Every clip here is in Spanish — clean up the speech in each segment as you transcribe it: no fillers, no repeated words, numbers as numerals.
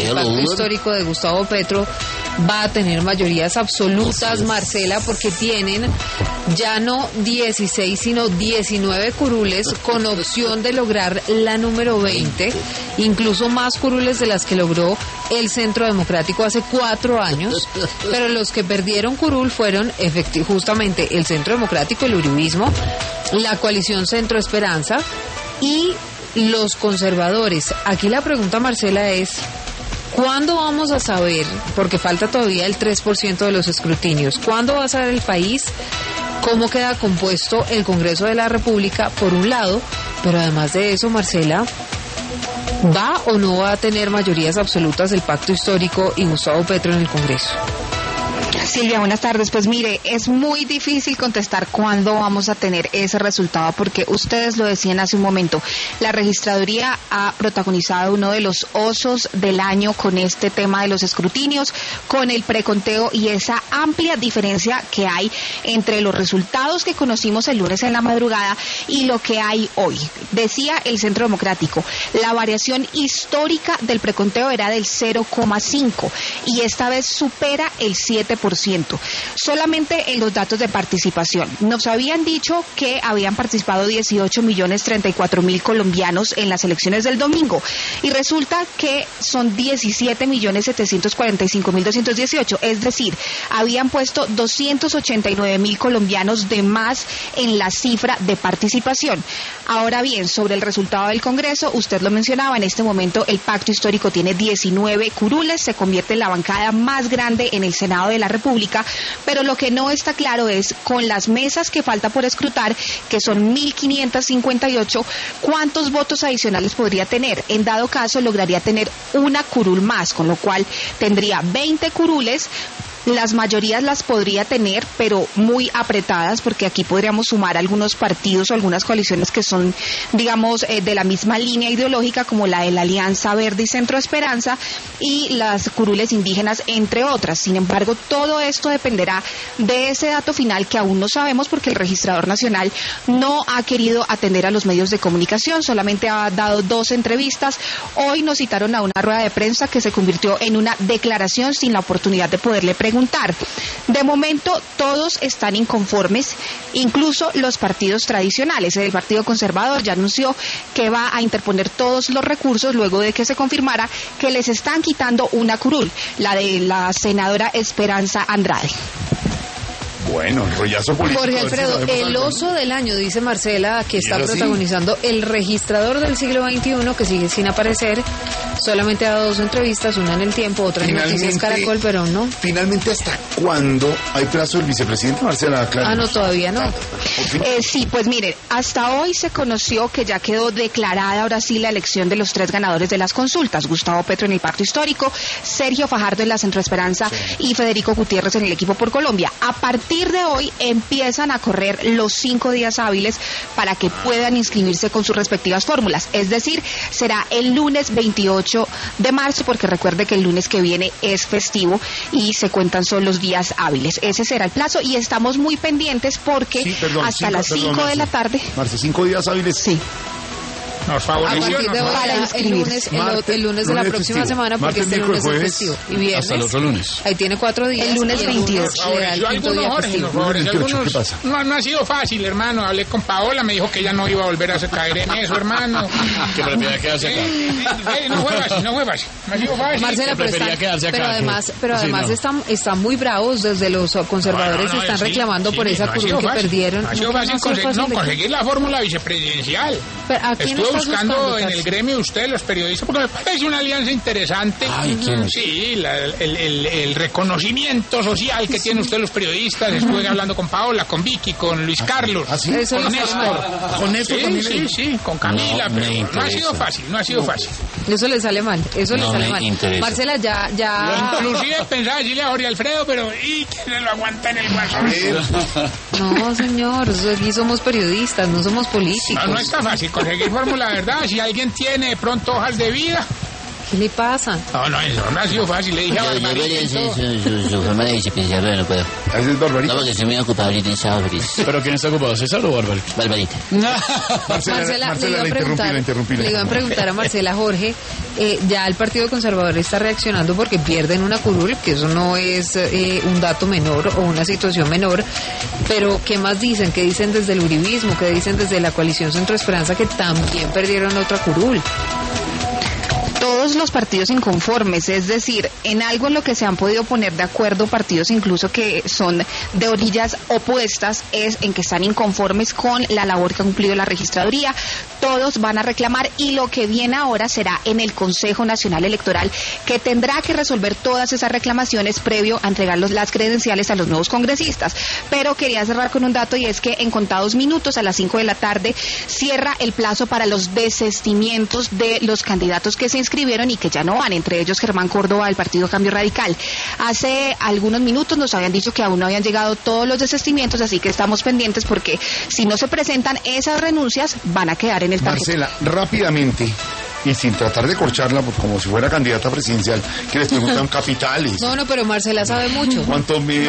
pacto histórico de Gustavo Petro va a tener mayorías absolutas, Marcela, porque tienen ya no 16, sino 19 curules con opción de lograr la número 20, incluso más curules de las que logró el Centro Democrático hace 4 años, pero los que perdieron curul fueron justamente el Centro Democrático, el uribismo, la coalición Centro Esperanza y los conservadores. Aquí la pregunta, Marcela, es ¿cuándo vamos a saber, porque falta todavía el 3% de los escrutinios, cuándo va a saber el país cómo queda compuesto el Congreso de la República, por un lado, pero además de eso, Marcela, ¿va o no va a tener mayorías absolutas el pacto histórico y Gustavo Petro en el Congreso? Silvia, buenas tardes. Pues mire, es muy difícil contestar cuándo vamos a tener ese resultado, porque ustedes lo decían hace un momento, la registraduría ha protagonizado uno de los osos del año con este tema de los escrutinios, con el preconteo y esa amplia diferencia que hay entre los resultados que conocimos el lunes en la madrugada y lo que hay hoy. Decía el Centro Democrático, la variación histórica del preconteo era del 0,5 y esta vez supera el 7%. Solamente en los datos de participación. Nos habían dicho que habían participado 18.034.000 colombianos en las elecciones del domingo y resulta que son 17.745.218, es decir, habían puesto 289.000 colombianos de más en la cifra de participación. Ahora bien, sobre el resultado del Congreso, usted lo mencionaba, en este momento el pacto histórico tiene 19 curules, se convierte en la bancada más grande en el Senado de la República, pero lo que no está claro es, con las mesas que falta por escrutar, que son 1.558, ¿cuántos votos adicionales podría tener? En dado caso, lograría tener una curul más, con lo cual tendría 20 curules. Las mayorías las podría tener, pero muy apretadas, porque aquí podríamos sumar algunos partidos o algunas coaliciones que son, digamos, de la misma línea ideológica, como la de la Alianza Verde y Centro Esperanza, y las curules indígenas, entre otras. Sin embargo, todo esto dependerá de ese dato final que aún no sabemos, porque el registrador nacional no ha querido atender a los medios de comunicación, solamente ha dado 2 entrevistas. Hoy nos citaron a una rueda de prensa que se convirtió en una declaración sin la oportunidad de poderle preguntar. De momento todos están inconformes, incluso los partidos tradicionales. El Partido Conservador ya anunció que va a interponer todos los recursos luego de que se confirmara que les están quitando una curul, la de la senadora Esperanza Andrade. Bueno, el rollazo político. Jorge Alfredo, el oso del año, dice Marcela, que está protagonizando el registrador del siglo XXI, que sigue sin aparecer. Solamente ha dado 2 entrevistas, una en El Tiempo, otra en Noticias Caracol, pero no. Finalmente, ¿hasta cuándo hay plazo del vicepresidente, Marcela? Claro. No, todavía no. Sí, pues mire, hasta hoy se conoció que ya quedó declarada ahora sí la elección de los 3 ganadores de las consultas: Gustavo Petro en el Pacto Histórico, Sergio Fajardo en la Centro Esperanza y Federico Gutiérrez en el Equipo por Colombia. A partir de hoy empiezan a correr los 5 días hábiles para que puedan inscribirse con sus respectivas fórmulas. Es decir, será el lunes 28 de marzo, porque recuerde que el lunes que viene es festivo y se cuentan solo los días hábiles. Ese será el plazo y estamos muy pendientes porque hasta las 5 de la tarde. Marce, 5 días hábiles. Sí. Nos favoreció. A partir de hoy, el lunes de la próxima semana, porque este lunes es festivo. Y viernes. Hasta el otro lunes. Ahí tiene 4 días. El lunes 28. ¿Qué pasa? No ha sido fácil, hermano. Hablé con Paola, me dijo que ella no iba a volver a caer en eso, hermano. Que prefería quedarse acá. No fue fácil. No ha sido fácil. Marcela, pero además están muy bravos. Desde los conservadores están reclamando por esa curul que perdieron. Ha sido fácil conseguir la fórmula vicepresidencial. Estuve buscando en el gremio de ustedes, los periodistas, porque me parece una alianza interesante. Sí, el reconocimiento social que tienen ustedes los periodistas. Estuve hablando con Paola, con Vicky, con Luis Carlos, con Néstor. Con Néstor, Sí, con Camila, pero no ha sido fácil. Eso le sale mal, interesa. Marcela, ya. Inclusive pensaba decirle a Jorge Alfredo, pero ¿quién se lo aguanta en el guasón? No, señor, aquí somos periodistas, no somos políticos. No está fácil conseguir fórmula, ¿verdad? Si alguien tiene de pronto hojas de vida, ¿Qué le pasa? No, eso no ha sido fácil. Le dije a Barbarita y todo. Su forma de vicepresidencial, no puedo. ¿Es Barbarita? No, porque estoy muy ocupado ahorita en sábado feliz. ¿Pero quién está ocupado, César o Barbarita? Barbarita. Marcela, la interrumpí. Le iba a preguntar a Marcela, Jorge, ya el Partido Conservador está reaccionando porque pierden una curul, que eso no es un dato menor o una situación menor, pero ¿qué más dicen? ¿Qué dicen desde el uribismo? ¿Qué dicen desde la coalición Centro Esperanza, que también perdieron otra curul? Todos los partidos inconformes, es decir, en algo en lo que se han podido poner de acuerdo partidos incluso que son de orillas opuestas, es en que están inconformes con la labor que ha cumplido la registraduría. Todos van a reclamar, y lo que viene ahora será en el Consejo Nacional Electoral, que tendrá que resolver todas esas reclamaciones previo a entregar las credenciales a los nuevos congresistas. Pero quería cerrar con un dato, y es que en contados minutos, a las 5 de la tarde, cierra el plazo para los desistimientos de los candidatos que se inscribieron y que ya no van, entre ellos Germán Córdoba del Partido Cambio Radical. Hace algunos minutos nos habían dicho que aún no habían llegado todos los desistimientos, así que estamos pendientes, porque si no se presentan esas renuncias, van a quedar en el tapete. Marcela, rápidamente, y sin tratar de corcharla, pues, como si fuera candidata presidencial, que les preguntan capitales. No, pero Marcela sabe mucho. ¿Cuánto mide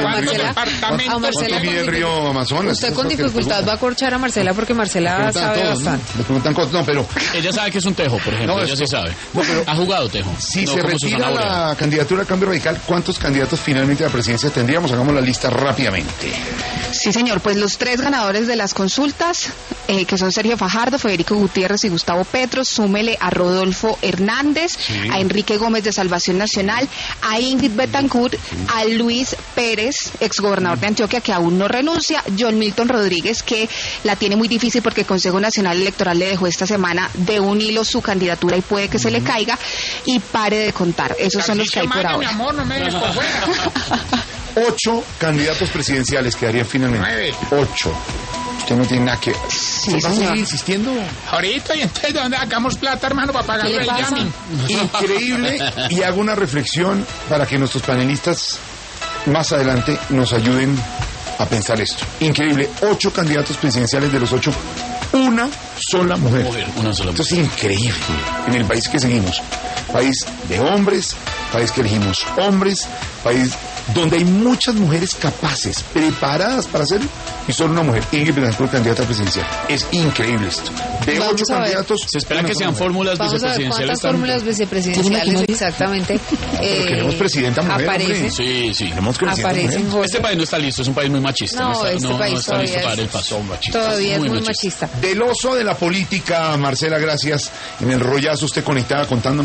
el río Amazonas? Usted con dificultad va a corchar a Marcela, porque Marcela sabe bastante. Le preguntan cosas, no, pero... Ella sabe que es un tejo, por ejemplo, ella sí sabe. No, pero ha jugado tejo. Si se retira la candidatura a Cambio Radical, ¿cuántos candidatos finalmente a la presidencia tendríamos? Hagamos la lista rápidamente. Sí, señor, pues los 3 ganadores de las consultas, que son Sergio Fajardo, Federico Gutiérrez y Gustavo Petro, súmele a Rodolfo Hernández, a Enrique Gómez de Salvación Nacional, a Ingrid Betancourt, a Luis Pérez, exgobernador de Antioquia, que aún no renuncia, John Milton Rodríguez, que la tiene muy difícil porque el Consejo Nacional Electoral le dejó esta semana de un hilo su candidatura y puede que se le caiga, y pare de contar. Esos son los que hay por ahora. Mi amor, no me dejes por fuera. 8 candidatos presidenciales quedarían finalmente. 8. Usted no tiene nada que... Sí, ¿Va a seguir señor. insistiendo? Ahorita, y entonces, ¿de dónde sacamos plata, hermano, para pagarle el Yami? Increíble, y hago una reflexión para que nuestros panelistas más adelante nos ayuden a pensar esto. Increíble, 8 candidatos presidenciales, de los 8, una sola mujer. Una sola Esto es increíble en el país que seguimos. País de hombres, país que elegimos hombres, país donde hay muchas mujeres capaces, preparadas para hacerlo, y solo una mujer, Ingrid Betancourt, candidata presidencial. Es increíble esto. De 8 candidatos... Se espera que sean fórmulas vicepresidenciales. ¿Cuántas fórmulas vicepresidenciales exactamente Pero queremos presidenta mujer, aparecen? Sí. Queremos presidenta Aparecen, mujer. Jorge. Este país no está listo, es un país muy machista. No, No país está listo todavía para dar el es- paso. Todavía es muy machista. Del oso de la política, Marcela, gracias. En el rollazo usted conectada contándonos